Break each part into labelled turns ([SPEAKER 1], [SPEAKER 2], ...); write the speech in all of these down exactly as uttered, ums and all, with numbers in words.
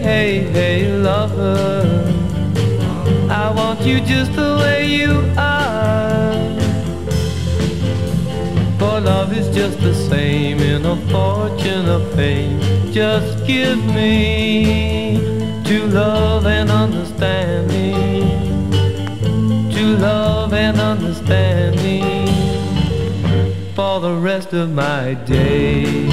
[SPEAKER 1] Hey, hey, lover, I want you just the way you are. For love is just the same in a fortune or fame. Just give me true love and understanding, true love and understanding for the rest of my days.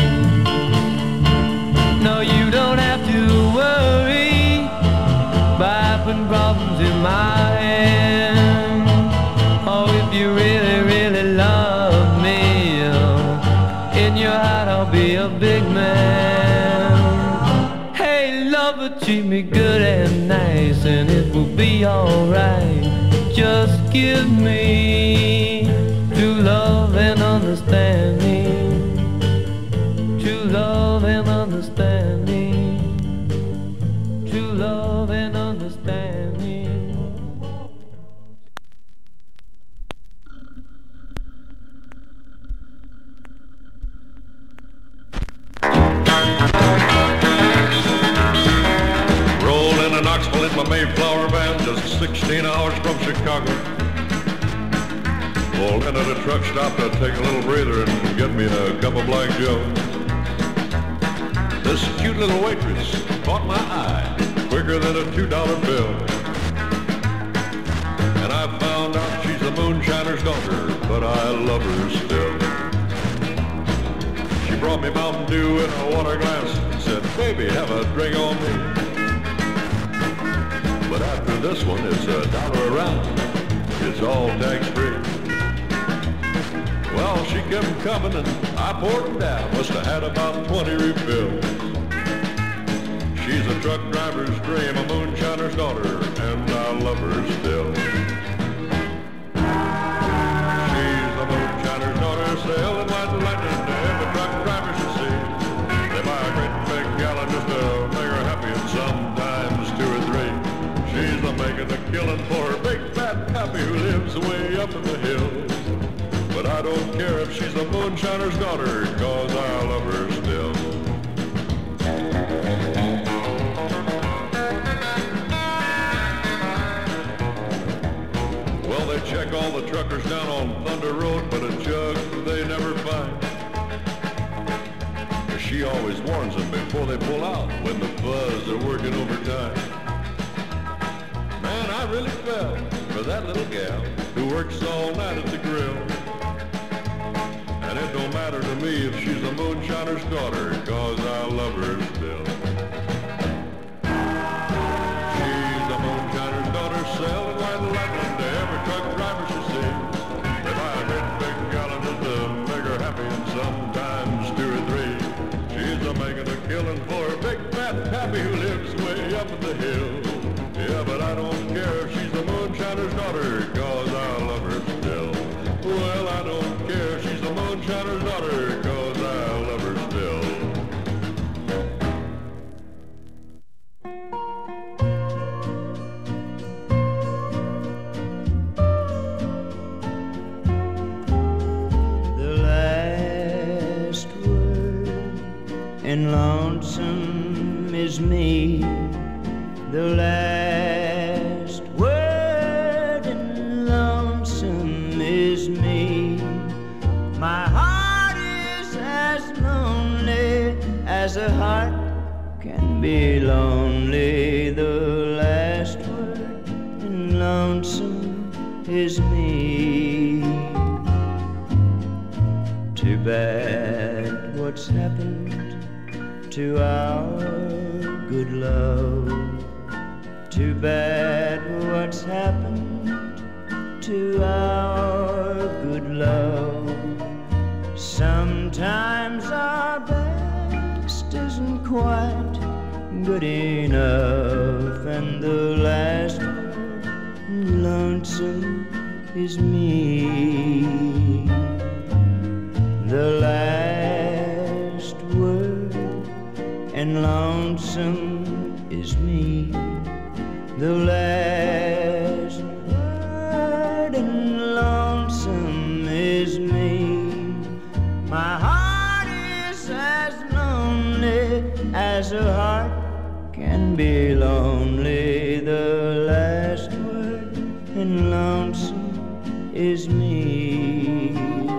[SPEAKER 1] No, you don't have to worry by putting problems in my hand. Oh, if you really, really love me, in your heart I'll be a big man. Hey, lover, treat me good and nice, and it will be alright. Just give me true love and understanding, true love and understanding, true love and understanding.
[SPEAKER 2] Rolled into Knoxville in my Mayflower van, just sixteen hours from Chicago. Pulled into the truck stop to take a little breather and get me a cup of Black Joe. This cute little waitress caught my eye quicker than a two dollar bill. And I found out she's a moonshiner's daughter, but I love her still. She brought me Mountain Dew in a water glass and said, baby, have a drink on me. But after this one, it's a dollar a round. It's all tax-free. Well, she kept coming and I poured them down. Must have had about twenty refills. She's a truck driver's dream, a moonshiner's daughter, and I love her still. She's a moonshiner's daughter, sailing white lightning to every truck driver she sees. They buy a great big gallon just to make her happy, and sometimes two or three. She's a making a killing for her big fat pappy who lives way up in the hills. But I don't care if she's a moonshiner's daughter, cause I love her still. Well, they check all the truckers down on Thunder Road, but a jug they never find. She always warns them before they pull out when the fuzz are working overtime. Man, I really fell for that little gal who works all night at the grill. And it don't matter to me if she's a moonshiner's daughter, cause I love her still. She's a moonshiner's daughter, selling white lightning to every truck driver she sees. They buy a great big gallon just to make her happy, and sometimes two or three. She's a making a killing for a big fat pappy who lives way up in the hills. Yeah, but I don't care if she's a moonshiner's daughter, cause I love her still. Well, I don't care if she's a moonshiner's daughter, cause I love her still.
[SPEAKER 3] The last word in lonesome is me. The last word in lonesome is me. My heart is as lonely as a heart can be lonely. The last word in lonesome is me. Too bad what's happened to our good love. Too bad what's happened to our good love. Sometimes our best isn't quite good enough, and the last word lonesome is me. The last word and lonesome is me. The last word and lonesome is me. My heart is as lonely as a heart can be lonely. The last word in lonesome is me.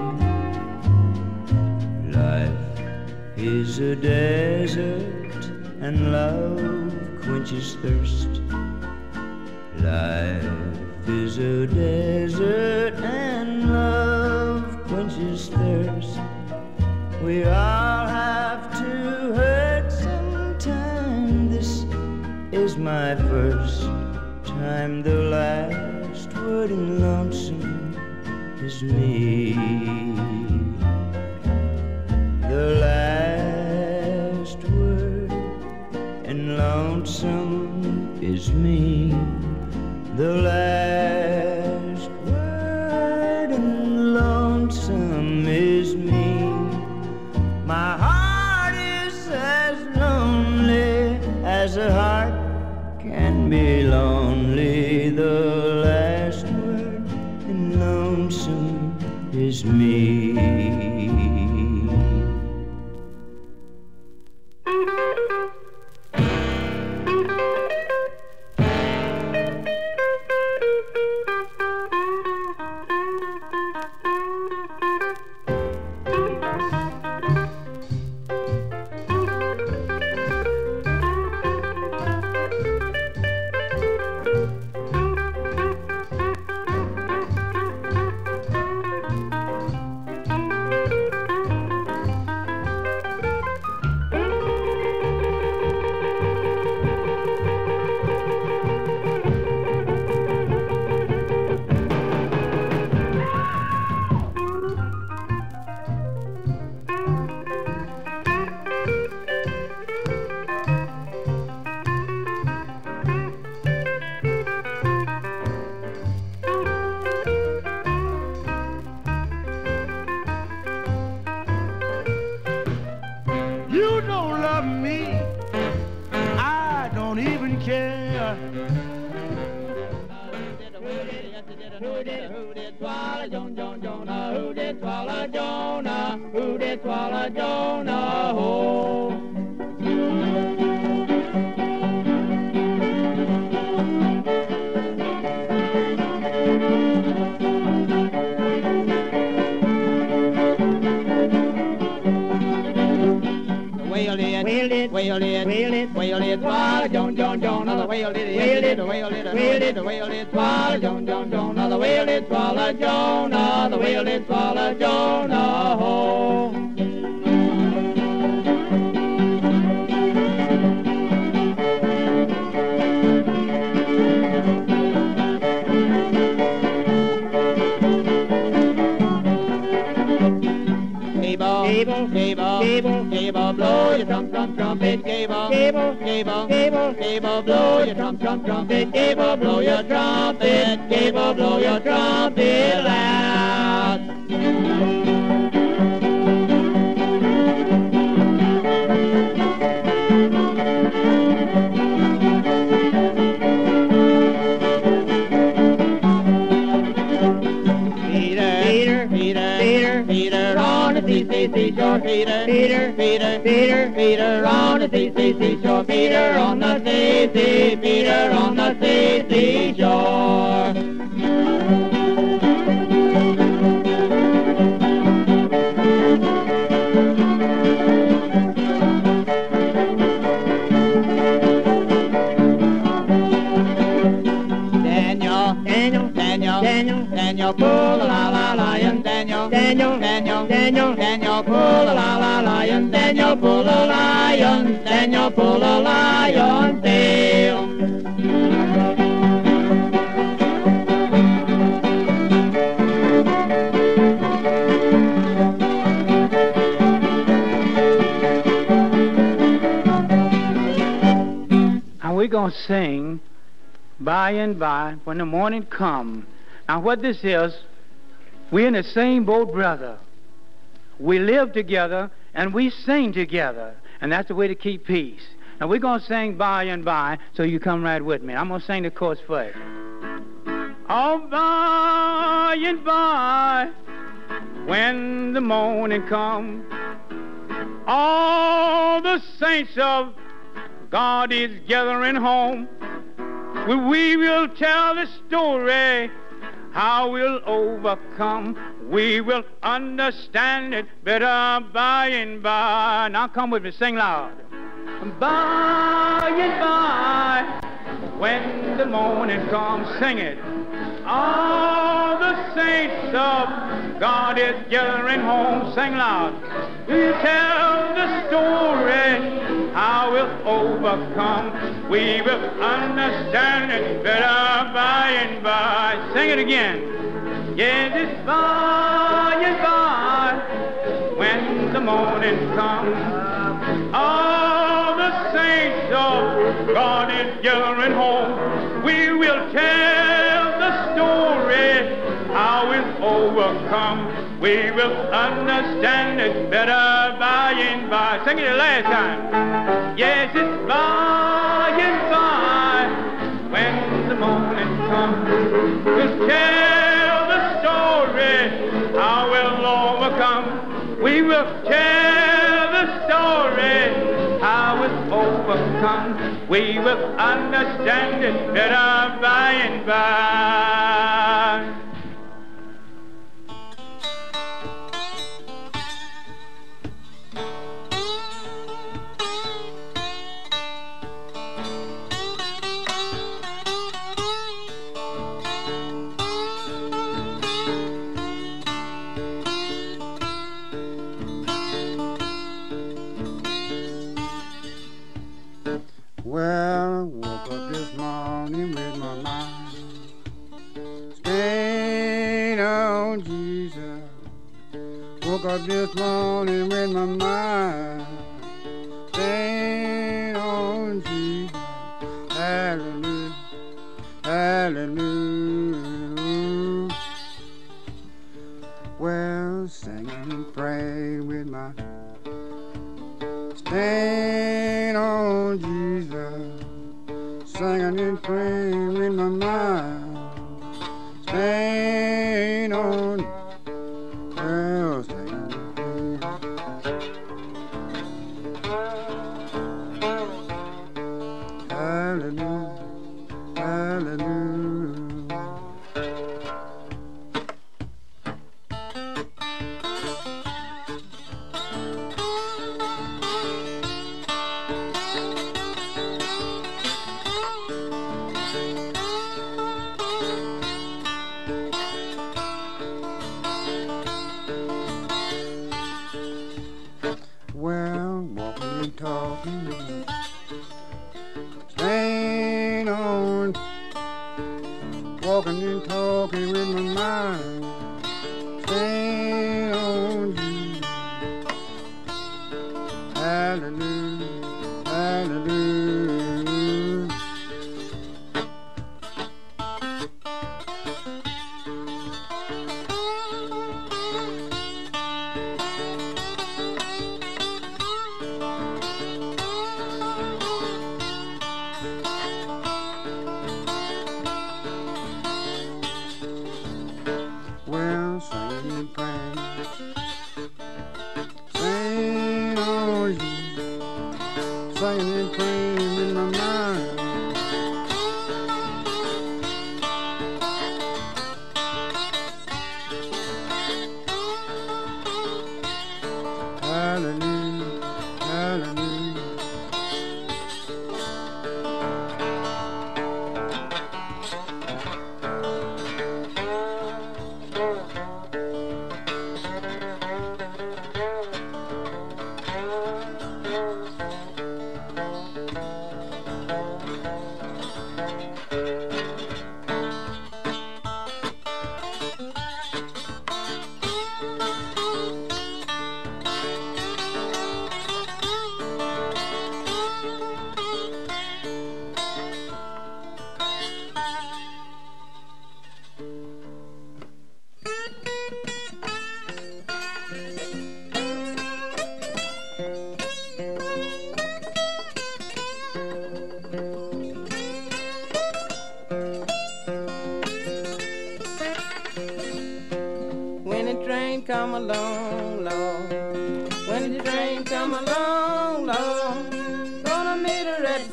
[SPEAKER 3] Life is a desert and love quenches thirst. Life is a desert and love quenches thirst. We all have to hurt sometime. This is my first time. The last word in lonesome is me. The last word in lonesome is me. The last word in lonesome is me. My heart is as lonely as a heart can be lonely. The last word in lonesome is me.
[SPEAKER 4] Sing by and by when the morning come. Now what this is, we're in the same boat, brother. We live together and we sing together, and that's the way to keep peace. Now we're going to sing by and by, so you come right with me. I'm going to sing the chorus first. Oh, by and by, when the morning come, all the saints of God is gathering home. We, we will tell the story how we'll overcome. We will understand it better by and by. Now come with me, sing loud. By and by, when the morning comes, sing it. All the saints of God is gathering home. Sing loud. We tell the story how we'll overcome. We will understand it better by and by. Sing it again. Yes, it's by and by when the morning comes. All the saints of God is gathering home. We will tell the story how we'll overcome. We will understand it better by and by. Sing it the last time. Yes, it's by and by when the morning comes. We'll tell the story how we'll overcome. We will tell the story how we'll overcome. We will understand it better by and by.
[SPEAKER 5] Well, I woke up this morning with my mind stayed on Jesus. Woke up this morning with my mind stayed on Jesus. Hallelujah, hallelujah. Well, singing and praying with my stayed on Jesus, singing and praying in my mind, staying on, well, staying and praying. Hallelujah, hallelujah. Well, walking and talking, staying on, walking and talking with my mind, staying on Jesus. Hallelujah, hallelujah. Well, singing and praying, singing on Jesus, singing and praying in my mind. Hallelujah, hallelujah.
[SPEAKER 6] When the train come along, Lord, when the train come along, Lord, gonna meet her at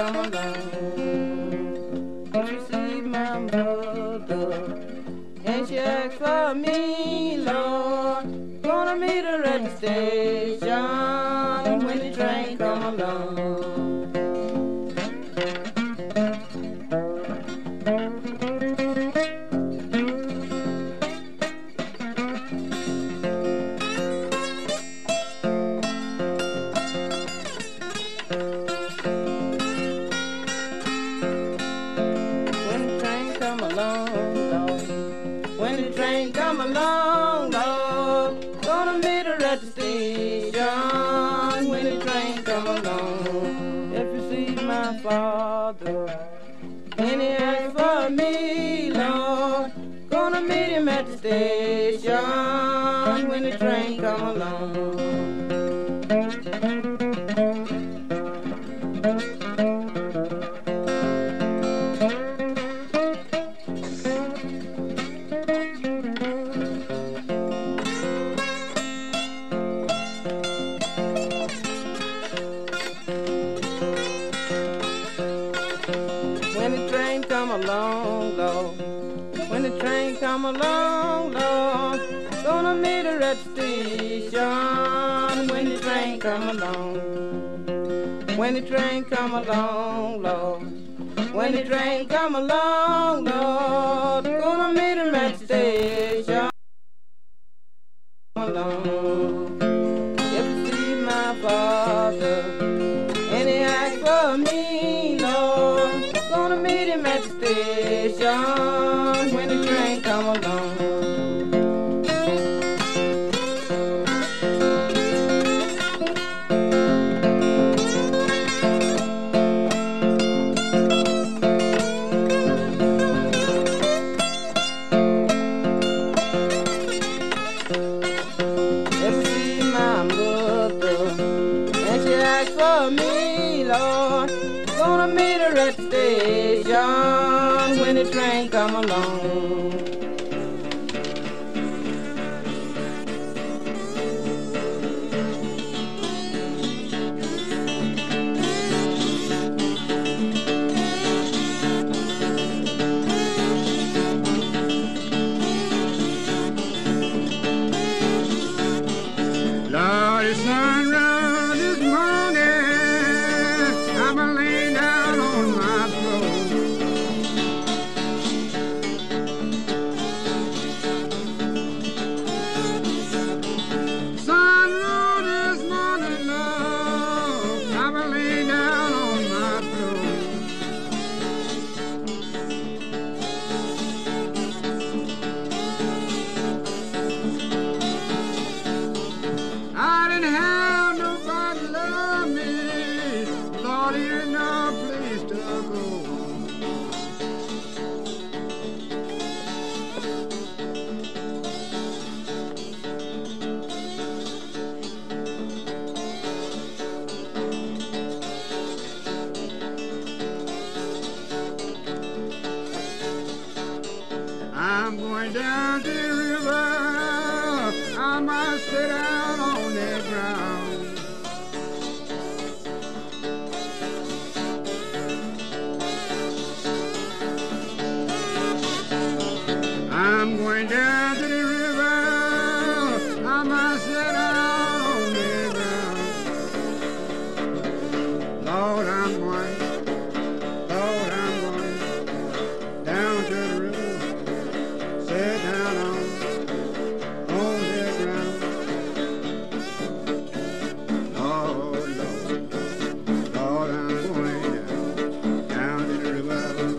[SPEAKER 6] come along. Won't you see my mother? And she asked for me, Lord. Gonna meet her at the station when the train come along. Father, and he asked for me, Lord. Gonna meet him at the station when the train come along. Along, Lord. When the train come along, Lord, gonna meet her at the station. When the train come along, when the train come along, Lord. When the train come along, Lord, gonna meet her at the station. Along, if you see my Father, and he asked for me, Lord. Gonna meet him at the station when the train come along. Let's see my mother, and she asked for me, Lord. Gonna meet her at the station when the train come along.
[SPEAKER 5] Lord, the sun rose this morning. I'm a laying down on my floor. Sun rose this morning, Lord. I'm a laying down on my floor. I didn't have nobody love me. Lord, there ain't no place to go. I'm going down to the river. I might sit down on that ground. I'm going down to the river. I might sit down on that ground. Lord, I'm going. Lord, I'm going down to the river. Sit down on, on that ground. Lord, Lord, Lord, I'm going down, down to the river.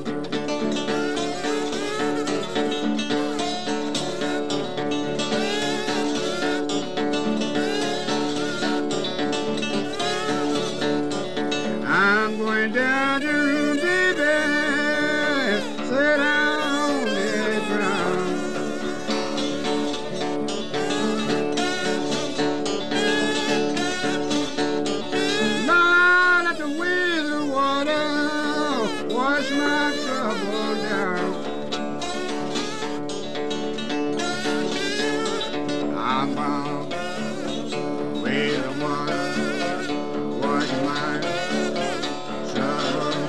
[SPEAKER 5] I'm going down to the room, baby. Sit down on that ground. Lord, let the waves of water wash my trouble down. I'm bound. Waves of water wash my trouble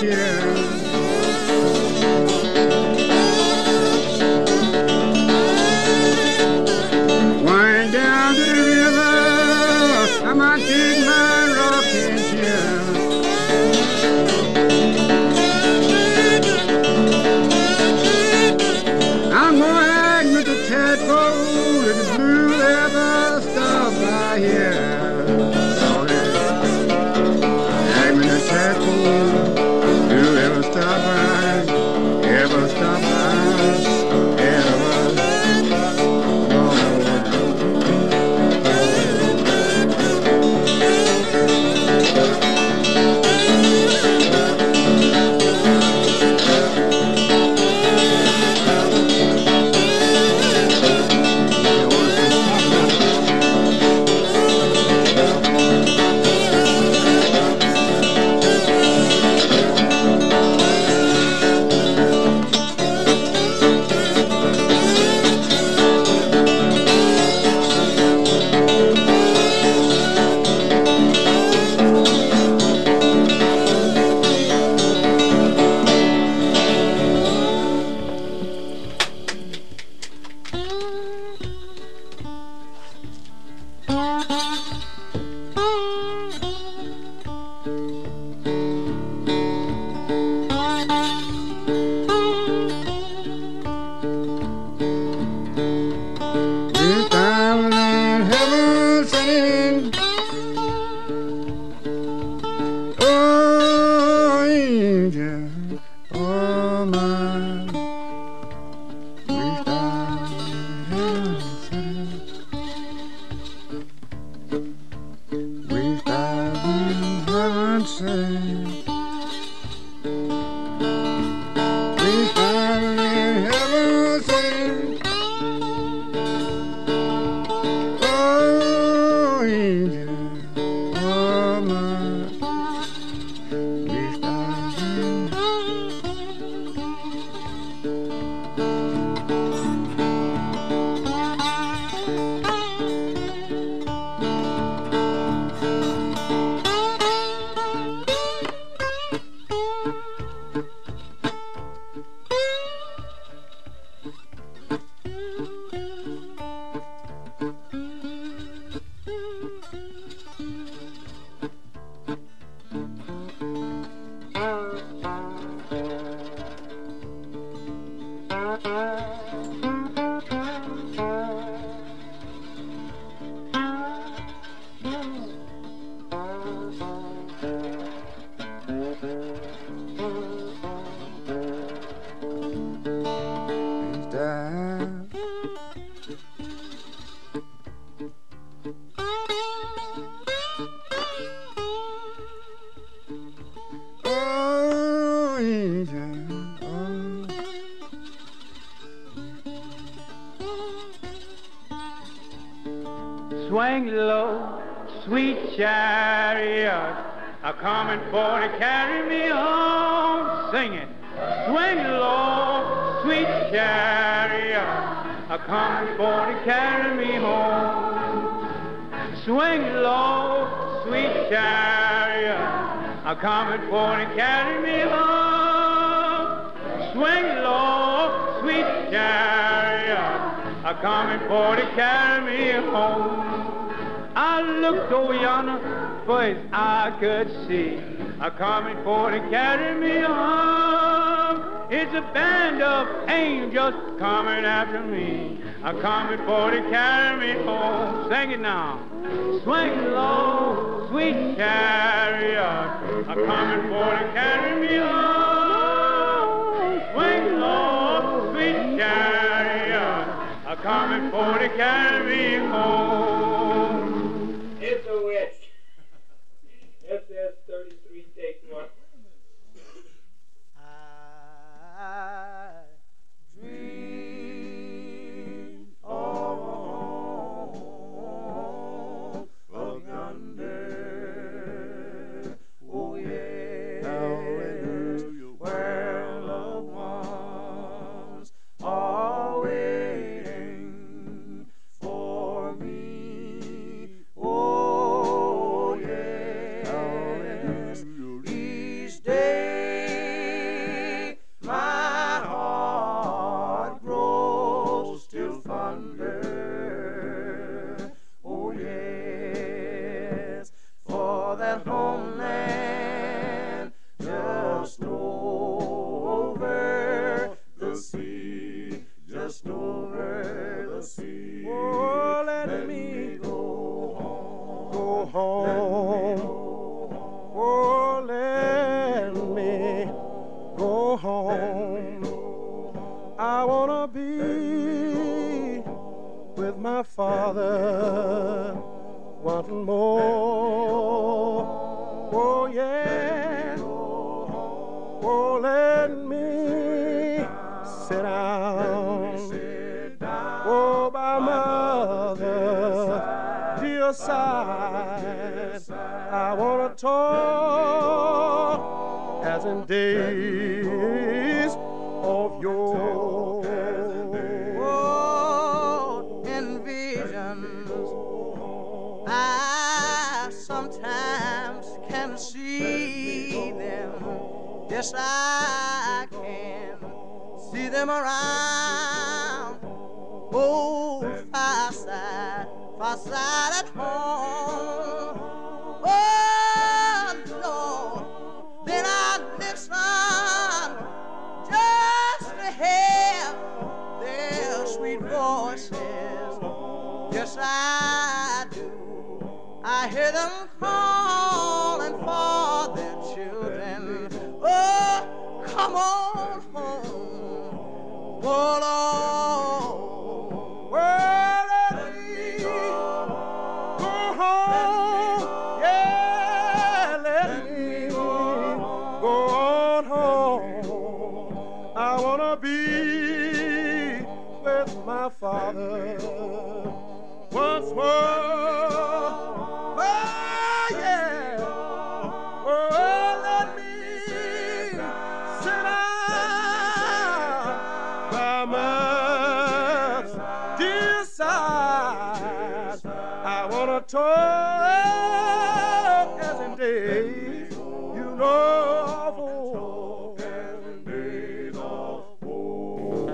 [SPEAKER 5] cheer. Wind down to the river, I might take my rocking chair. I'm gonna act Mister Tadpole if the blues ever stop by here. Act Mister Tadpole, you ever stop by, ever stop by, ever.
[SPEAKER 4] Swing low, sweet chariot, a coming for to carry me home. Sing it. Swing low, sweet chariot, a coming for to carry me home. Swing low, sweet chariot, a coming for to carry me home. Swing low, sweet chariot, a coming for to carry me home. I looked over yonder, first I could see, a coming for to carry me home. It's a band of angels coming after me, a coming for to carry me home. Sing it now. Swing low, sweet chariot, a coming for to carry me home. Swing low, sweet chariot, a coming for to carry me home.
[SPEAKER 6] It's a witch. S S thirty-three, take one.
[SPEAKER 3] I dream of, of yonder, oh yeah, where loved ones are waiting for me.
[SPEAKER 5] my Father once more. Oh yeah, oh let me sit down, oh by mother dear side. I wanna talk as in days of yore.
[SPEAKER 6] Oh, in visions, I sometimes can see them. Yes, I can see them around. Oh, fireside, fireside at home. Oh, Lord, then I listen just to hear their sweet voices. Yes, I do. I hear them calling for their children. Oh, come on home. Oh, Lord. Well, let me go home. Yeah, let me go on home. I wanna be with my Father once more. Oh, yeah. Oh, let me sit down by my dear side. I wanna talk as in days, you know, of old. As in days of old.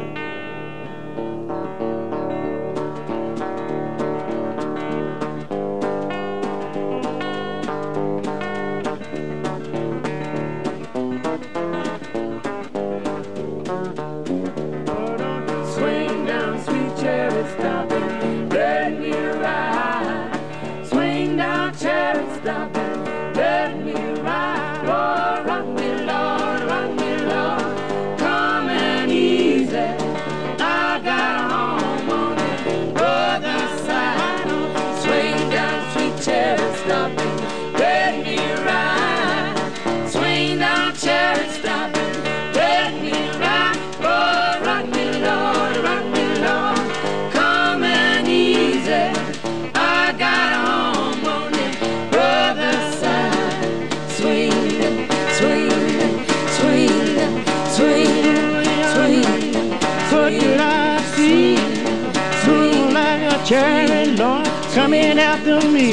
[SPEAKER 7] Swing down, sweet cherry, stop and let me ride. Swing down, cherry, stop and let me ride. Oh, rock me, Lord, rock me, Lord, come and easy. I got a home on the other side. Swing down, sweet cherry, stop and let me ride. Swing down, cherry, stop and let me ride. Oh, rock me, Lord, rock me, Lord, come and easy. I got a home on the other side. Swing, swing, swing, swing, swing.
[SPEAKER 5] What did I see? Through like a cherry, Lord, coming after me.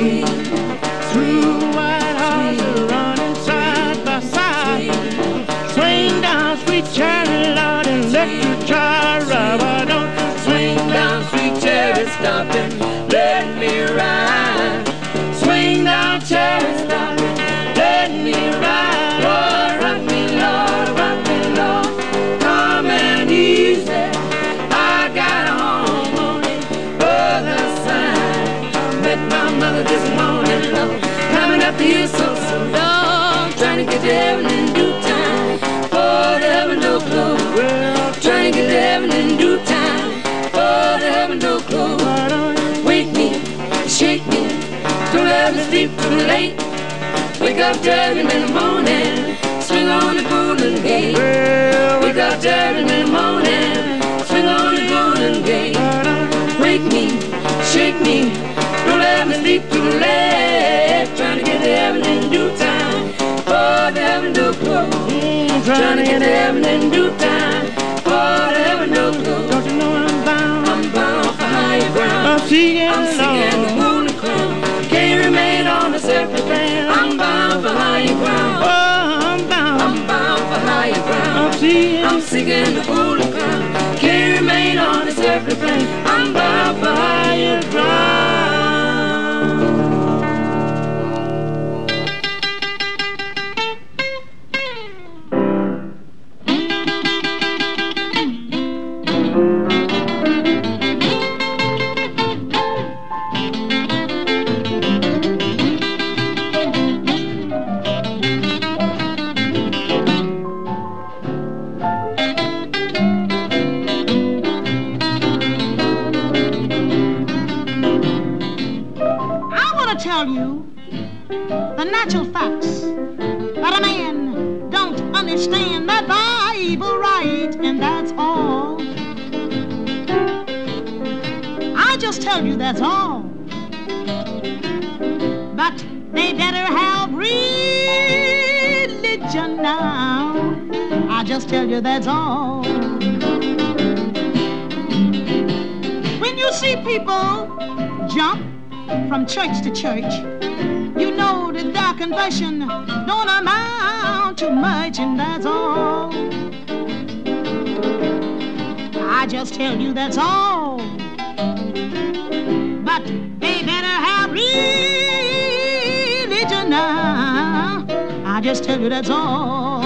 [SPEAKER 5] Through white horses running side by side. Swing down, sweet cherry, Lord, and let you try rubber. Don't
[SPEAKER 7] Swing down, sweet cherry, stop and let me ride. Swing down, cherry, stop and let me ride. Oh, rock me, Lord, rock me, Lord, come and easy. I got a home on the other side. Met my mother this morning, Lord, coming up here so, so long. Trying to get to heaven in due time. Oh, the heaven no close. Trying to get to heaven in due time. Oh, the heaven no close. Wake me, shake me, don't let me sleep too late. Wake up to heaven in the morning, swing on the golden gate. Wake up to heaven in the morning, swing on the golden gate. Wake me, shake me, don't let me sleep too late. Trying to get to heaven in due time. Oh, the heaven no close. Trying to get to heaven in due time. Oh, the heaven no close.
[SPEAKER 5] Don't you know I'm bound?
[SPEAKER 7] I'm bound for higher ground.
[SPEAKER 5] I'm seeking
[SPEAKER 7] I'm seeking the
[SPEAKER 5] Lord.
[SPEAKER 7] golden crown. Can't remain on the surface. I'm bound for higher ground.
[SPEAKER 5] Oh, I'm bound.
[SPEAKER 7] I'm bound for higher ground.
[SPEAKER 5] I'm seeking.
[SPEAKER 7] I'm seeking the golden crown. Can't remain on the surface plane. I'm bound for higher ground.
[SPEAKER 8] understand that Bible right, and that's all. I just tell you that's all. But they better have religion now. I just tell you that's all. When you see people jump from church to church, you know that their conversion don't amount to much, and that's all. I just tell you that's all. But they better have religion now. I just tell you that's all.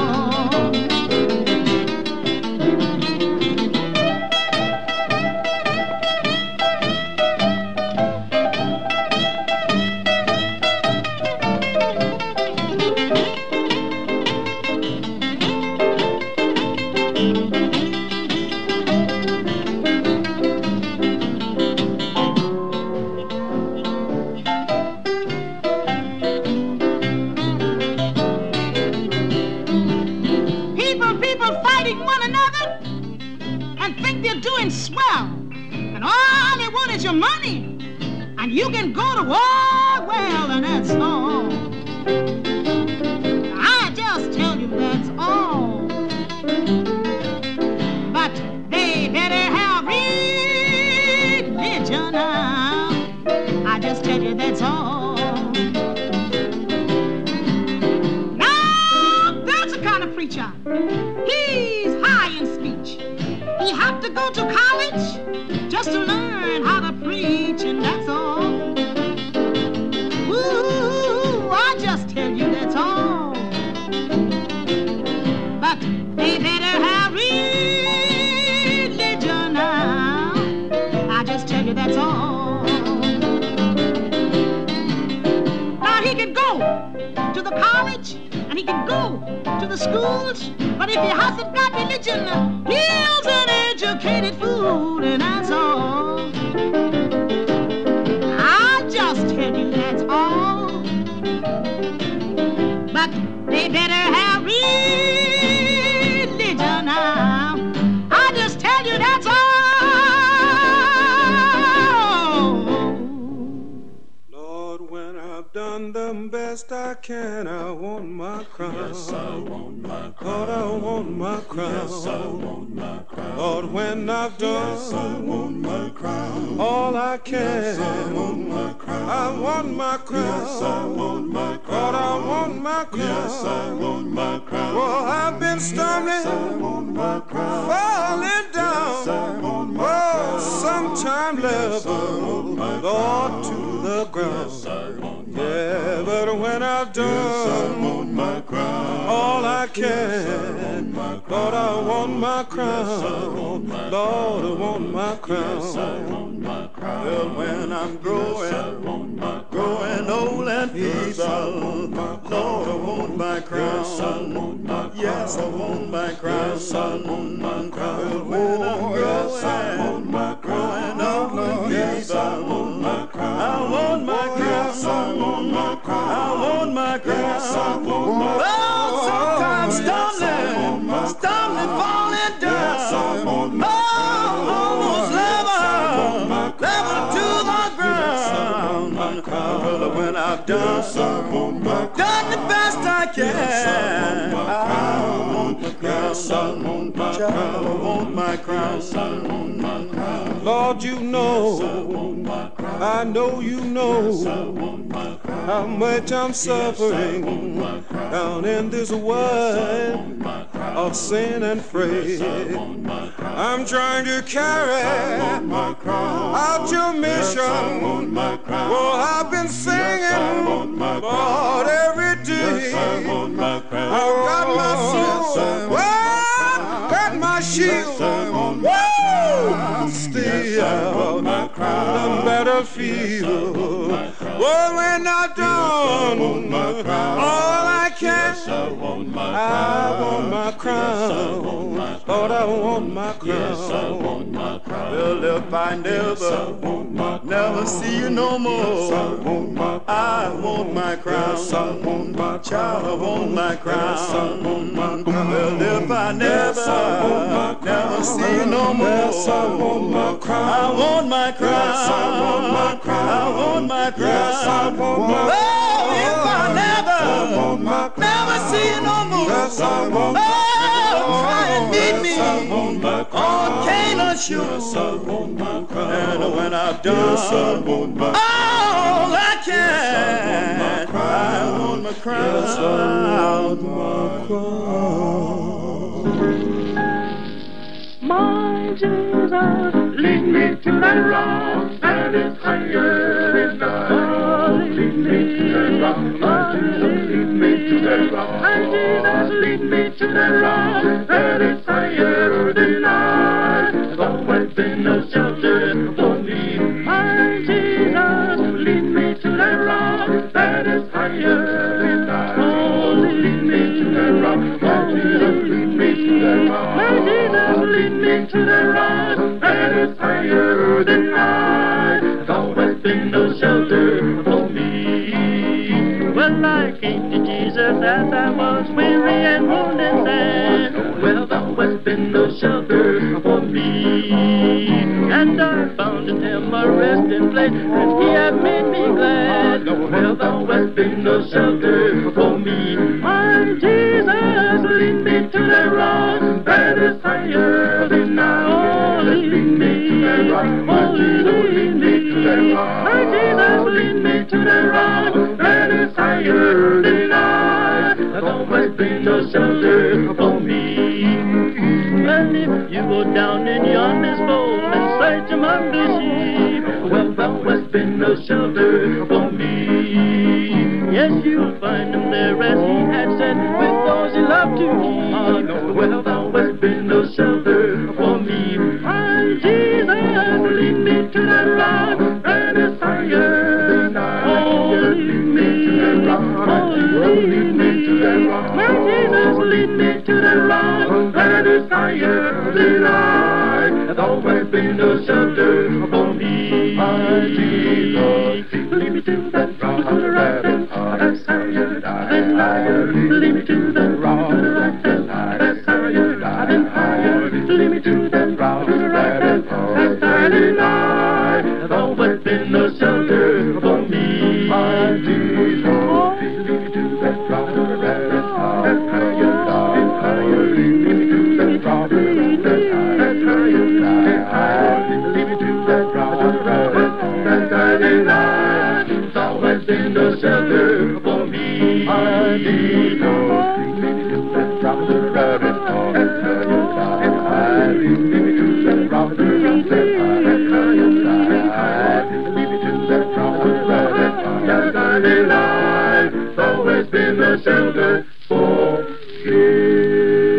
[SPEAKER 8] Swell, and all they want is your money, and you can go to war, well, and that's all. I just tell you that's all. But they better have religion now. I just tell you that's all. Now, that's the kind of preacher. He's high in speech. He have to go to college just to learn how to preach, and that's all. Ooh, I just tell you that's all. But they better have religion now. I just tell you that's all. Now he can go to the college and he can go to the schools, but if he hasn't got religion, he's an educated fool, and that's all. I just tell you that's all. But they better have religion now. I just tell you that's all.
[SPEAKER 3] Lord, when I've done the best I can, I want my crown.
[SPEAKER 2] Yes, I want my crown.
[SPEAKER 3] Lord, I want my crown.
[SPEAKER 2] Yes, I want my crown.
[SPEAKER 3] Lord, when I've done
[SPEAKER 2] Yes, I want my crown.
[SPEAKER 3] all I can,
[SPEAKER 2] Yes, I want my crown.
[SPEAKER 3] I want my crown.
[SPEAKER 2] Yes, I want my crown.
[SPEAKER 3] Lord, I want my crown.
[SPEAKER 2] Yes, I want my crown.
[SPEAKER 3] Well, I've been stumbling,
[SPEAKER 2] Yes, I want my crown.
[SPEAKER 3] falling down.
[SPEAKER 2] Yes, I want my
[SPEAKER 3] Oh,
[SPEAKER 2] crown.
[SPEAKER 3] sometime
[SPEAKER 2] Yes, I
[SPEAKER 3] level,
[SPEAKER 2] want my
[SPEAKER 3] Lord,
[SPEAKER 2] crown.
[SPEAKER 3] to the ground.
[SPEAKER 2] Yes, I want my
[SPEAKER 3] Yeah, but when I've
[SPEAKER 2] Yes, I
[SPEAKER 3] done
[SPEAKER 2] want my crown.
[SPEAKER 3] all I
[SPEAKER 2] Yes, I
[SPEAKER 3] can,
[SPEAKER 2] want my
[SPEAKER 3] Lord, I want my
[SPEAKER 2] Yes, I
[SPEAKER 3] crown.
[SPEAKER 2] want my
[SPEAKER 3] Lord, I want my crown.
[SPEAKER 2] Yes, I want my crown.
[SPEAKER 5] Well, when I'm growing,
[SPEAKER 2] Yes, I want my
[SPEAKER 5] growing old and
[SPEAKER 2] Yes, I
[SPEAKER 5] feeble,
[SPEAKER 2] want my
[SPEAKER 5] Lord, I want my crown.
[SPEAKER 2] Yes, I want my
[SPEAKER 5] Yes, I want my crown.
[SPEAKER 2] Yes, I want my crown.
[SPEAKER 5] Well, when I'm
[SPEAKER 2] Yes, I want my
[SPEAKER 5] growing
[SPEAKER 2] crown.
[SPEAKER 5] old and
[SPEAKER 2] Yes, I want my crown.
[SPEAKER 5] I want my crown.
[SPEAKER 2] Yes, I want my crown.
[SPEAKER 5] I want my crown.
[SPEAKER 2] Yes, I want my
[SPEAKER 5] Oh, sometimes
[SPEAKER 2] Yes, I want
[SPEAKER 5] stumbling,
[SPEAKER 2] my
[SPEAKER 5] stumbling, falling down.
[SPEAKER 2] Yes, I want my
[SPEAKER 5] Oh, almost level,
[SPEAKER 2] my
[SPEAKER 5] level to the
[SPEAKER 2] Yes, I want my
[SPEAKER 5] ground. Well, when I've done,
[SPEAKER 2] Yes, I want my
[SPEAKER 5] done the best I can.
[SPEAKER 2] Yes, I want my
[SPEAKER 5] I want my crown.
[SPEAKER 2] Yes, I want my
[SPEAKER 5] Child, I want my crown.
[SPEAKER 2] Yes, I want my crown.
[SPEAKER 3] Lord, you know, I know you know how much I'm suffering down in this world of sin and fray. I'm trying to carry out your mission. Well, I've been singing, Lord, every day. I've got my sword, well, got my shield. Woo! Still on the battlefield. Well, when I've done all I can, I want my crown. Lord, I want my crown. Well, if I never, never see you no more, I want my crown. Child, I want my crown. Well, if I never, never see you no more, I want my crown. I want my crown. I want my crown. Oh, if I never, never see you no more, oh, try and meet me on Canaan shore. And when I've done all I can, I want my crown.
[SPEAKER 7] My Jesus, lead me to that rock that is higher than I. Lead me to that rock, my Jesus, lead me to that rock. My Jesus, lead me to that rock that is higher than I. There's always been no shelter for me. My Jesus, lead me to that rock that is higher than I. Oh, lead me to that rock, my Jesus, lead me to that rock. My Jesus, lead me to that rock that is higher than I. There's always been no shelter for me. Well, I came to Jesus as I was weary and wounded sad. Well, there's always been no shelter for me. And I found in him a resting place, and he had made me glad. Well, there's always been no shelter for me. My Jesus, lead me to that rock that is higher than I. Oh, lead me to that rock. Oh, lead me to that rock. My Jesus, lead me to that rock that is higher than I. There's always been no shelter for me. And if you go down in yonder's fold and search among the sheep, well, there's always been no shelter for me. Yes, you'll find him there as he had said, with those he loved to keep. Well, there's always been no shelter for me. My Jesus, lead me to that rock that is higher than I. Oh, lead me to that rock. Oh, lead me to that rock. My Jesus, lead me to that rock that is higher than I. There's always been no shelter for me. My Jesus, lead me to that rock, to the rock that's higher than higher. Lead me to that rock, to the rock that's higher than higher. Lead me to that rock, to the rock that's higher than I. There's always been no shelter for me. My Jesus, lead me to that rock, to the rock that's higher than higher. Lead me to that rock, to the rock that's higher than higher. Lead me to that rock, to the rock that's higher than I. There's always been no shelter for me. My Jesus, lead me to that rock, to the rock that's higher than higher. Lead me to that rock, to the rock that's higher than higher. Lead me to that rock, to the rock that's higher than higher. There's always been no shelter for me.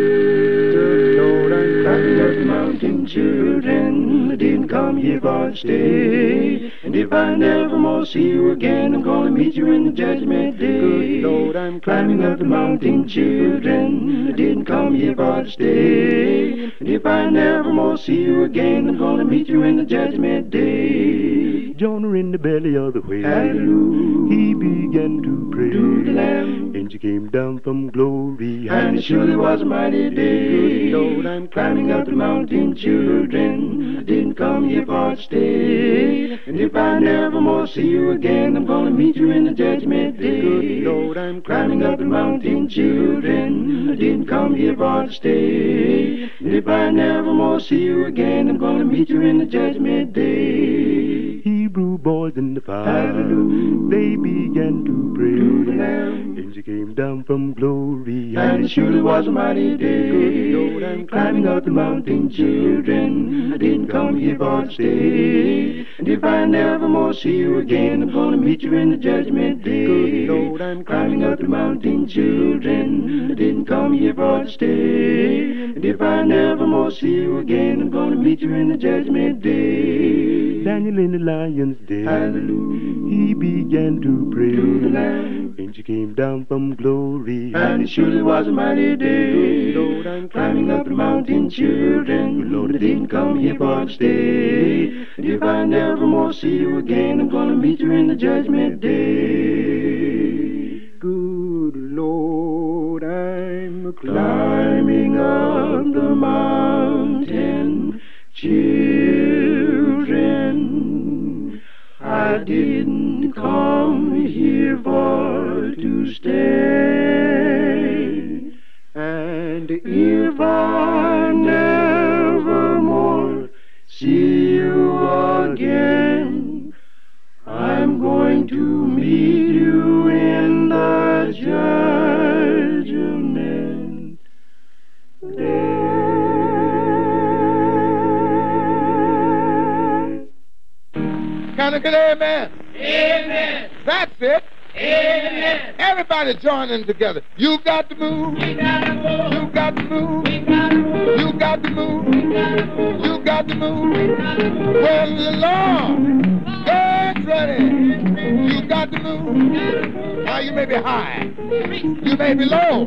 [SPEAKER 7] Mountain children, I didn't come here for to stay. And if I never more see you again, I'm gonna meet you in the judgment day. Good Lord, I'm climbing up the mountain, children. I didn't come here for to stay. And if I never more see you again, I'm gonna meet you in the judgment day. Jonah in the belly of the whale, hallelujah, he began to pray to the Lamb. And she came down from glory, and it surely was a mighty day. Good Lord, I'm climbing up the mountain, children. I didn't come here for to stay. And if I never more see you again, I'm gonna meet you in the judgment day. Good Lord, I'm climbing up the mountain, children. I didn't come here for to stay. And if I never more see you again, I'm gonna meet you in the judgment day. Hebrew boys in the fire, hallelujah, they began to pray to the Lamb. And she came down from glory, and it surely was a mighty day. Good Lord, I'm climbing up the mountain, children. I didn't come here for to stay. And if I never more see you again, I'm gonna meet you in the judgment day. Good Lord, I'm climbing up the mountain, children. I didn't come here for to stay. And if I never more see you again, I'm gonna meet you in the judgment day. Daniel in the lion's den, hallelujah, he began to pray to the Lamb. And she came down from glory, and it surely was a mighty day. Good Lord, I'm climbing up the mountain,
[SPEAKER 5] counting children. Lord, I didn't come here for to stay. And if I never more see you again, I'm gonna meet you in the judgment day. Good Lord, I'm climbing up the mountain. Children, I didn't come here for to stay. And if I never more see you again, I'm going to meet you in the judgment day.
[SPEAKER 9] Can I get amen?
[SPEAKER 7] Amen.
[SPEAKER 9] That's it.
[SPEAKER 7] Amen.
[SPEAKER 9] Everybody joining together. You got to move.
[SPEAKER 7] We gotta move.
[SPEAKER 9] You got to move.
[SPEAKER 7] We gotta move.
[SPEAKER 9] You got to move.
[SPEAKER 7] We gotta move.
[SPEAKER 9] You got to move.
[SPEAKER 7] We gotta move.
[SPEAKER 9] When the Lord gets ready, you got to move. Now you may be high. You may be low.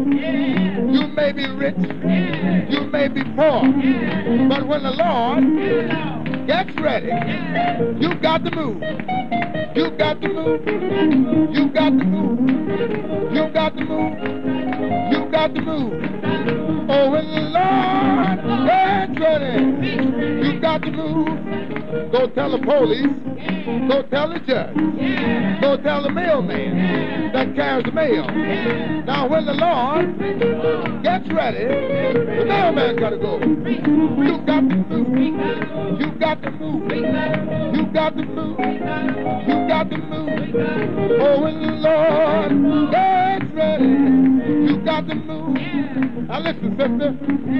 [SPEAKER 9] You may be rich. You may be poor. But when the Lord gets ready, you got to move. You got to move. You got to move. You got to move. You got to move. Oh, when the Lord gets ready, you got to move. Go tell the police. Go tell the judge. Go tell the mailman that carries the mail. Now, when the Lord gets ready, the mailman got to go. You got to move. You got to move. You got to move. You got to move. Oh, when the Lord gets ready, you got to move. Now, listen, sister.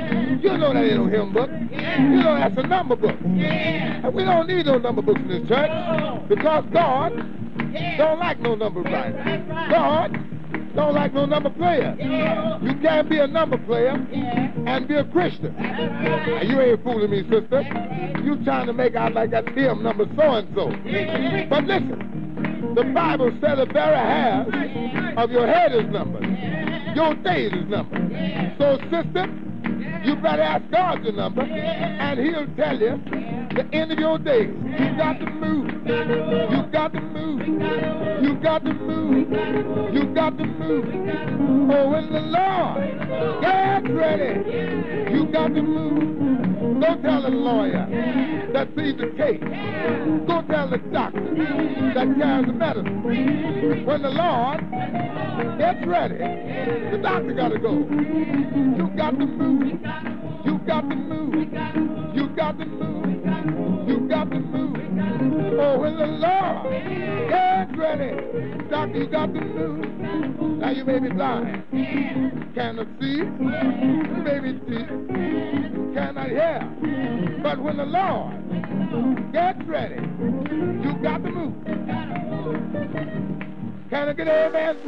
[SPEAKER 9] You know that ain't no hymn book. You know that's a number book. And we don't need no number books in this church because God don't like no number writer. God don't like no number player. You can't be a number player and be a Christian. Now, you ain't fooling me, sister. You trying to make out like that hymn number so-and-so. But listen, the Bible said the very hair of your head is numbered. Your days is numbered. So, sister, you better ask God the number, and He'll tell you the end of your days. You got to move. You got to move. You got to move. You got to move. Oh, when the Lord gets ready, you got to move. Go tell the lawyer that sees the case. Go tell the doctor that carries the medicine. When the Lord gets ready, the doctor got to go. You got to move. You got to move. You got to move. You got to move. Oh, when the Lord gets ready, doctor, you got to move. Now you may be blind, cannot see, you may be deaf, cannot hear. But when the Lord gets ready, you got to move. Can I get an amen?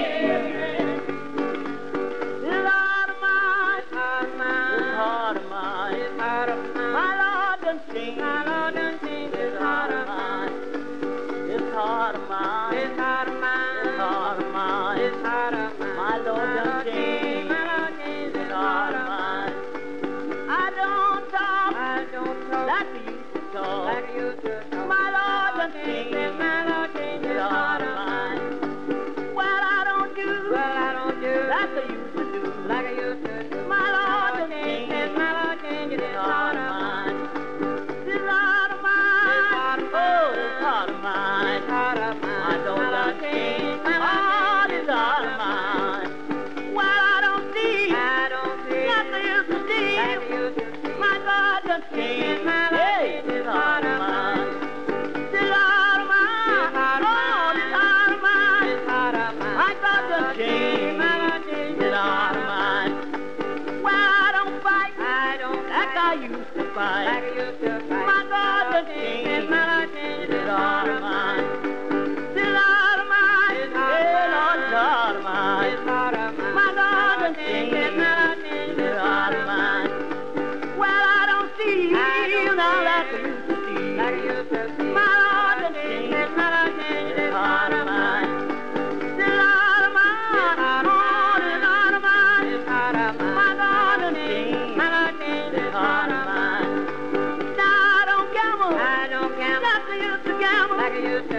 [SPEAKER 6] Lord of mine, heart of mine, heart of mine, heart of mine. My Lord done changed, my Lord done changed his heart of mine. His heart of mine, his heart of mine, his heart of mine, his heart of mine. My Lord done changed, my Lord changed his heart of mine. I don't talk, I don't talk like you used to talk, like you used to talk. My Lord done changed, my Lord changed his heart of mine. Well, I don't do, well, I don't do like I used to do, like I used to do. My Lord done changed, my Lord changed his heart of mine. This heart of mine, oh, this heart of mine, heart of mine. My Lord done changed, my heart is heart of mine. Well, I don't see, I don't see like I used to see, like I used to see. My God done changed, my Lord changed his heart of mine. This heart of mine, oh, this heart of mine, this heart of mine. My God done changed, my Lord changed his heart of mine. Well, I don't fight, I don't like I used to fight, like I used to fight. My God done changed, my Lord changed his heart of mine. This heart of mine, this heart of mine, this heart of mine. My God done changed, my Lord changed his heart of mine. Well, I don't see now like I used to see, like I used to see. My Lord done changed, my Lord changed his heart of mine. This heart of mine, oh, this heart of mine, this heart of mine. My God done changed, my Lord changed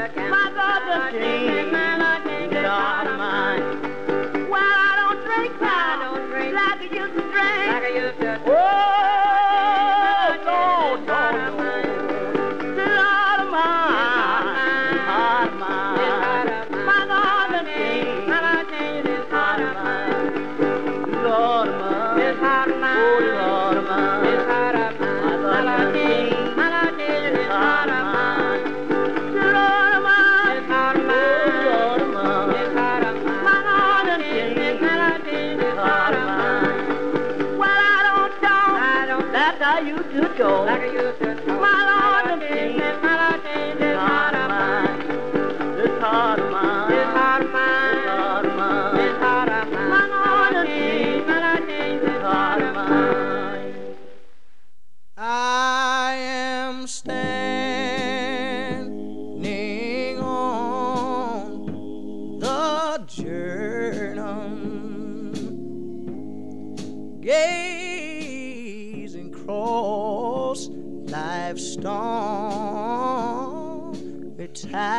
[SPEAKER 6] My God, the King, Lord of mine. Well, I don't drink now like I used to drink. Oh, Lord, Lord, Lord. The Lord of mine, heart of mine. My God, the King, heart of mine. Lord of mine, oh, Lord of mine. My God, the King, heart of mine. The Lord of mine, oh, Lord of mine. My God, the King, heart of mine. Well, I don't talk like I used to talk. My Lord, the King, heart of mine. This heart of mine, this heart of mine, this heart of mine. My Lord, the King, heart of mine. I am standing on the journey, gazing across life's stormy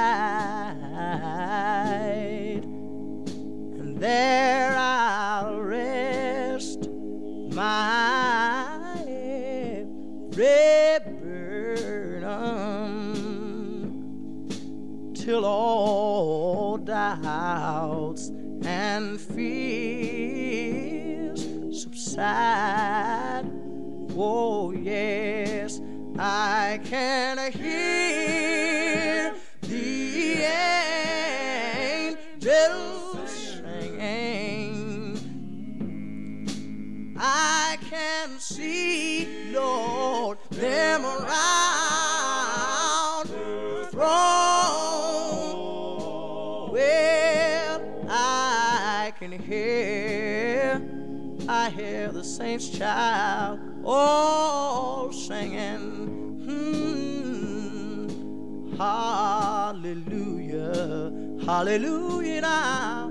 [SPEAKER 6] tide, and there I'll rest my every burden till all doubts and fears subside. Oh yes, I can hear the angels singing. I can see, Lord, them around the throne. Well, I can hear, I hear the saints' child all singing. Hmm. Hallelujah, hallelujah. Now,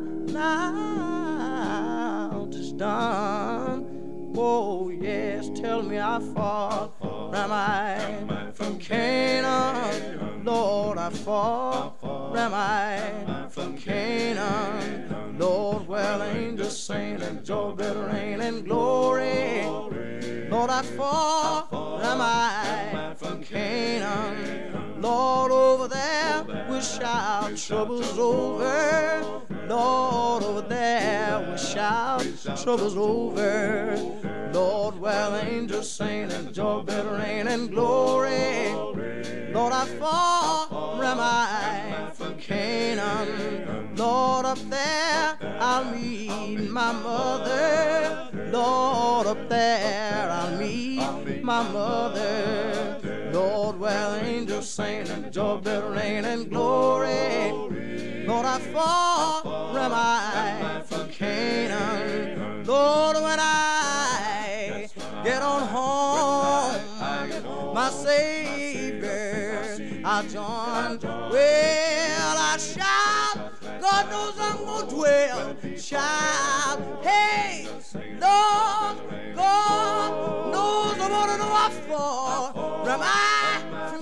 [SPEAKER 6] now 'tis done. Oh yes, tell me how far am I from Canaan? Lord, how far am I from Canaan? Lord, well, angels sing and joy, better rain and glory. Lord, how far am I from Canaan? Lord, over there we shout troubles over. Lord, over there we shout troubles over. Lord, well, angels sing and joy, better rain and glory. Lord, how far am I from Canaan? Lord, up there I'll meet my mother. Lord, up there I'll meet my mother. Lord, well, angels sing and joy, better rain and glory. Lord, how far am I from Canaan? Lord, when I get on home, my Savior I'll join. Well, I shout, God knows I'm gonna dwell. Shout, hey, Lord, God knows I wanna know how far am I from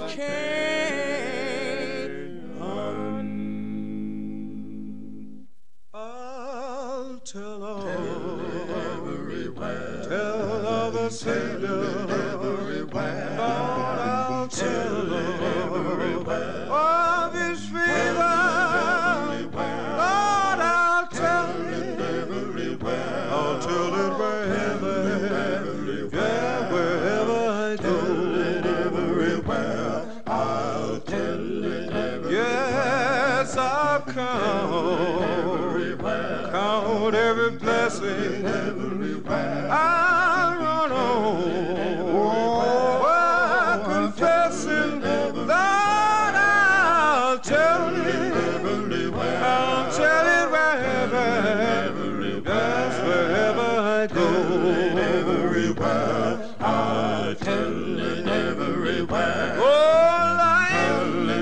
[SPEAKER 6] Canaan.
[SPEAKER 3] I'll tell all, tell all the Savior everywhere. Lord, I'll tell of His favor. Lord, I'll tell it everywhere. I'll tell it wherever, yeah, wherever I go. I'll tell it everywhere. Yes, I'll count, count every blessing. I'll run on, oh, confessing that I'll tell it. I'll tell it wherever, yes, wherever I go. I'll tell it everywhere. Oh, life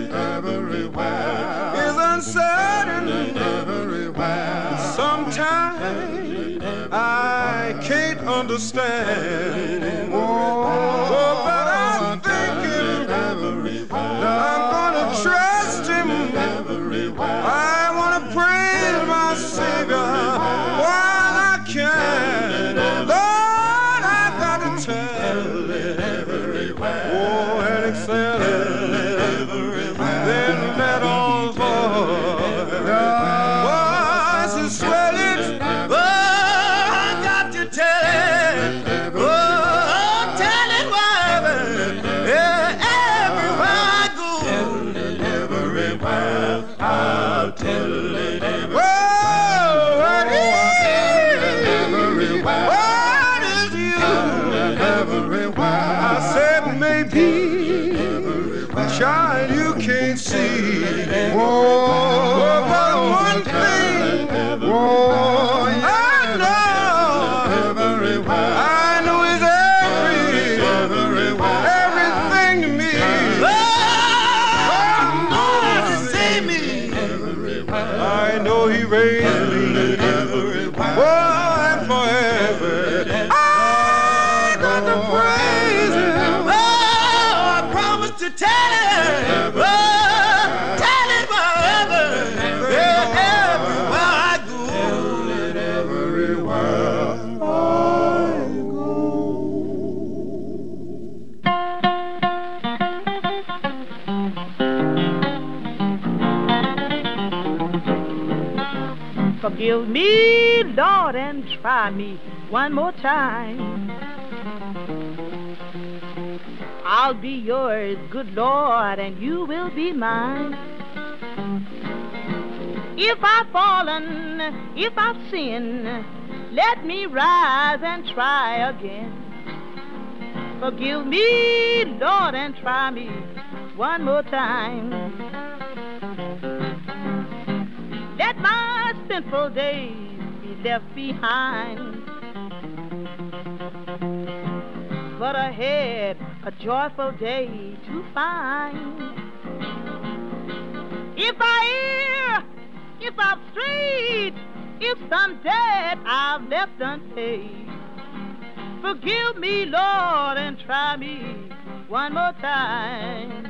[SPEAKER 3] is uncertain everywhere. Sometimes I can't understand. Oh, but I'm thinking that I'm gonna trust Him. tell it everywhere. Oh, and excel it everywhere. Then let all voice is swelling. Oh, I got to tell it. Oh, tell it wherever, yeah, everywhere I go. Everywhere I'll tell it everywhere. Child, you can't see. Whoa, but one thing, whoa, I know, I know it's every, everything to me. Oh, to save me. I know He raised me. Oh, and forever I got to praise Him. Oh, I promise to tell it.
[SPEAKER 8] Forgive me, Lord, and try me one more time. I'll be yours, good Lord, and you will be mine. If I've fallen, if I've sinned, let me rise and try again. Forgive me, Lord, and try me one more time. Let my sinful days be left behind. But ahead, a joyful day to find. If I err, if I've strayed, if some debt I've left unpaid, forgive me, Lord, and try me one more time.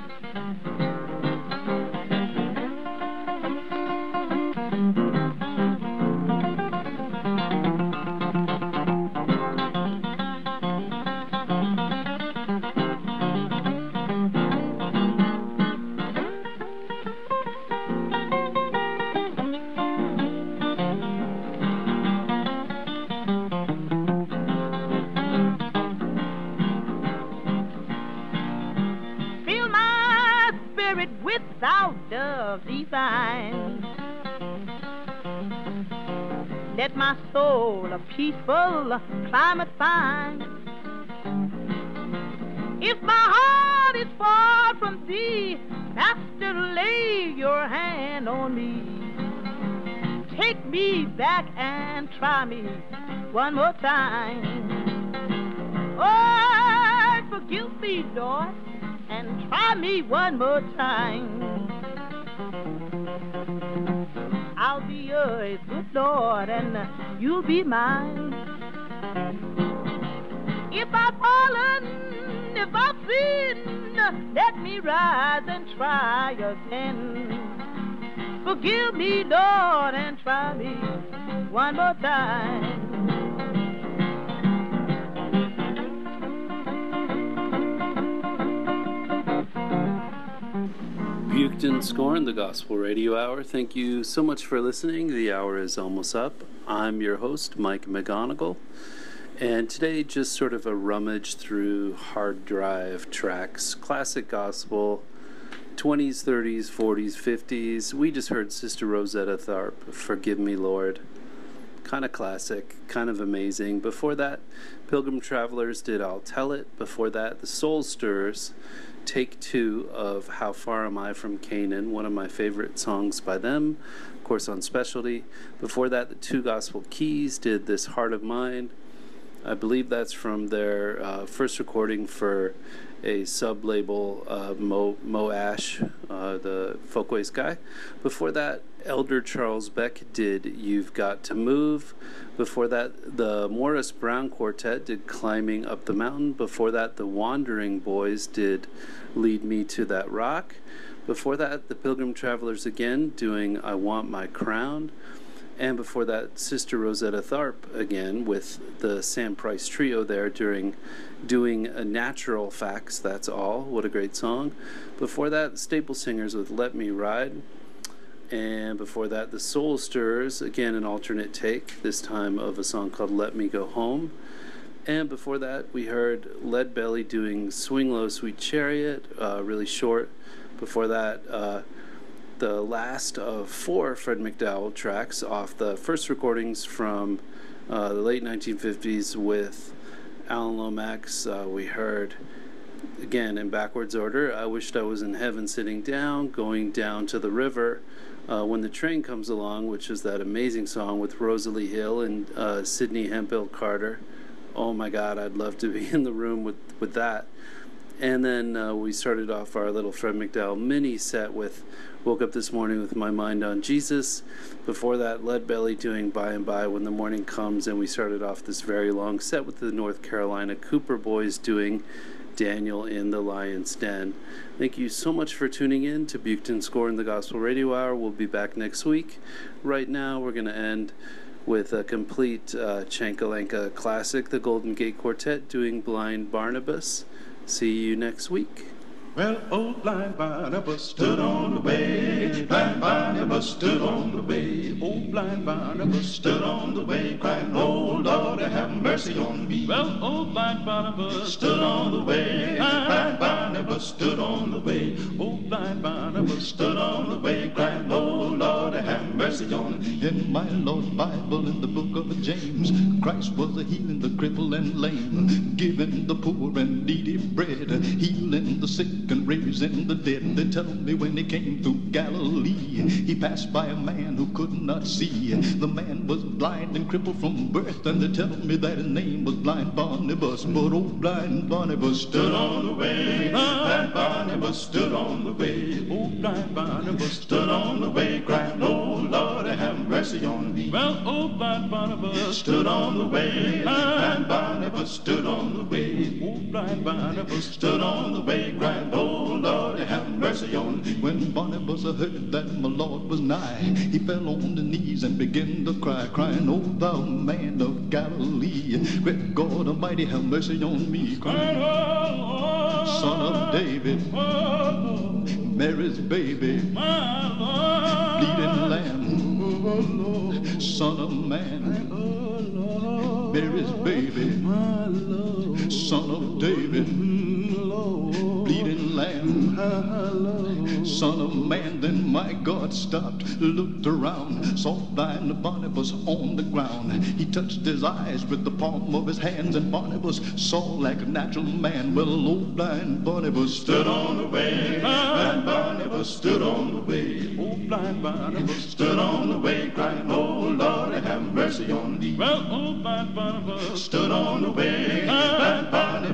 [SPEAKER 8] Without love divine, let my soul a peaceful climate find. If my heart is far from thee, Master, lay your hand on me. Take me back and try me one more time. Oh, forgive me, Lord, and try me one more time. I'll be yours, good Lord, and you'll be mine. If I've fallen, if I've sinned, let me rise and try again. Forgive me, Lord, and try me one more time.
[SPEAKER 10] Buchton Scorn, the Gospel Radio Hour. Thank you so much for listening. The hour is almost up. I'm your host, Mike McGonigal, and today just sort of a rummage through hard drive tracks, classic gospel, twenties, thirties, forties, fifties. We just heard Sister Rosetta Tharpe, Forgive Me, Lord. Kind of classic, kind of amazing. Before that, Pilgrim Travelers did I'll Tell It. Before that, the Soul Stirrers, Take Two of How Far Am I From Canaan, one of my favorite songs by them, of course on Specialty. Before that, the Two Gospel Keys did This Heart of Mine. I believe that's from their uh, first recording for a sub-label, uh, Mo, Mo Ash, uh, the Folkways guy. Before that, Elder Charles Beck did You've Got to Move. Before that, the Morris Brown Quartet did Climbing Up the Mountain. Before that, the Wandering Boys did Lead Me to That Rock. Before that, the Pilgrim Travelers again doing I Want My Crown. And before that, Sister Rosetta Tharpe again with the Sam Price Trio there during doing a Natural Facts, That's All. What a great song. Before that, the Staple Singers with Let Me Ride. And before that, the Soul Stirrers, again an alternate take, this time of a song called Let Me Go Home. And before that, we heard Lead Belly doing Swing Low, Sweet Chariot, uh, really short. Before that, uh, the last of four Fred McDowell tracks off the first recordings from uh, the late nineteen fifties with Alan Lomax. Uh, we heard, again in backwards order, I Wished I Was in Heaven Sitting Down, Going Down to the River, uh, When the Train Comes Along, which is that amazing song with Rosalie Hill and uh, Sidney Hemphill Carter. Oh my God, I'd love to be in the room with, with that. And then uh, we started off our little Fred McDowell mini set with Woke Up This Morning with My Mind on Jesus. Before that, Lead Belly doing By and By When the Morning Comes. And we started off this very long set with the North Carolina Cooper Boys doing Daniel in the Lion's Den. Thank you so much for tuning in to Buchton Score in the Gospel Radio Hour. We'll be back next week. Right now, we're going to end with a complete uh, Chankalanka classic, the Golden Gate Quartet doing Blind Barnabas. See you next week.
[SPEAKER 11] Well, old blind Barnabas stood on the way. Blind Barnabas stood on the way. Old blind Barnabas stood on the way, crying, "Oh Lord, have mercy on me." Well, old blind Barnabas stood on the way. Blind Barnabas stood on the way. Old blind Barnabas stood on the way, crying, "Oh Lord, have mercy on me."
[SPEAKER 12] In my Lord's Bible, in the book of James, Christ was a healing the crippled and lame, giving the poor and needy bread, healing the sick and raising the dead. They tell me when he came through Galilee, he passed by a man who could not see. The man was blind and crippled from birth, and they tell me that his name was Blind Barnabas. But old blind Barnabas stood on the way. Blind Barnabas stood on the way. Old blind Barnabas stood on the way, crying, "Oh Lord, have mercy on me." Well, old blind Barnabas stood on the way. Blind Barnabas stood on the way. Old blind Barnabas stood on the way, crying, "Oh Lord, have mercy on me." When Barnabas heard that my Lord was nigh, he fell on the knees and began to cry, crying, "Oh thou man of Galilee, great God Almighty, have mercy on me." Crying, "Oh, Son of David, Mary's baby, bleeding lamb, Son of Man, Mary's baby, Son of David, bleeding lamb, Son of Man. Then my God stopped, looked around, saw blind Barnabas on the ground. He touched his eyes with the palm of his hands, and Barnabas saw like a natural man. Well, old blind Barnabas stood on the way. Blind Barnabas stood on the way. Old blind Barnabas stood on the way, crying, "Oh Lord, have mercy on me." Well, old blind Barnabas stood on the way. Blind Barnabas